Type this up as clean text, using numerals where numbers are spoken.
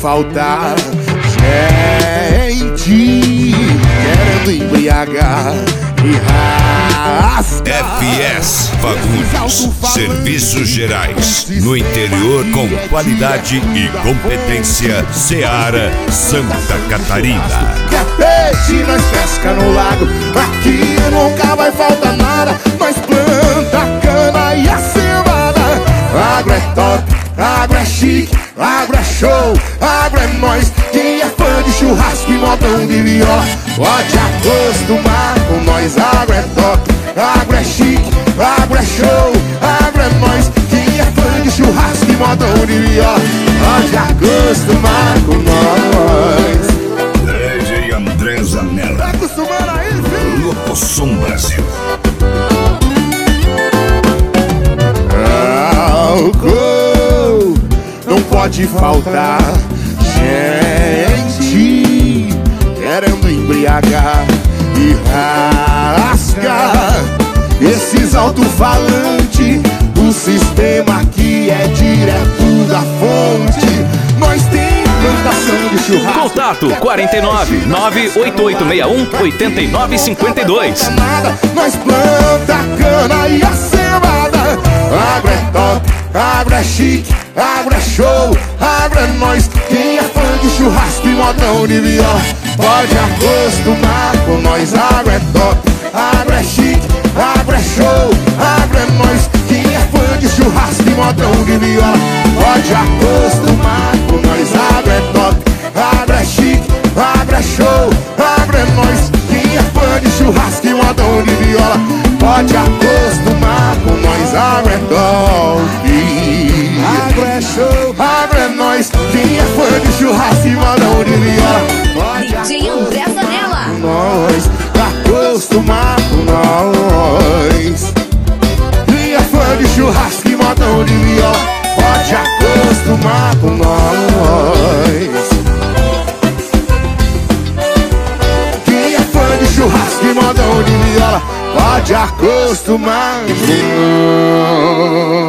faltar gente querendo embriagar e rasgar. FS Fagulhos, Serviços Gerais, no interior com qualidade e competência. Seara, Santa Catarina. Quer peixe, nós pesca no lago. Aqui nunca vai faltar nada. Nós planta cana e a cevada. Agro é top, agro é chique, agro é show, agro é nós. Quem é fã de churrasco e modão de viola pode acostumar com nós. Agro é top, agro é chique, agro é show, agro é nós. Quem é fã de churrasco e modão de viola pode acostumar com nós. DJ André Zanella. Tá acostumando aí, filho? Locosom Brasil. Álcool não pode faltar gente querendo embriagar e rasgar esses alto-falantes. O sistema aqui é direto da fonte. Nós tem plantação de churrasco. Contato 49 98861 8952. Nós planta cana e a cevada. Agro é top, agro é chique, agro é show, agro é nós. Quem é fã de churrasco e modão de viola pode acostumar com nós. Agro é top, agro é chique, agro é show, agro é nós. Quem é fã de churrasco e modão de viola pode acostumar com nós. Agro é top, agro é chique, agro é show, agro é nós. Quem é fã de churrasco e modão de viola pode acostumar com nós. Agro é top, agro é show, agro é nós. Quem é fã de churrasco e modão de viola pode DJ André Zanella. nós, acostumar com nós. Quem é fã de churrasco e modão de viola pode acostumar com nós. Quem é fã de churrasco e modão de viola pode acostumar com nós.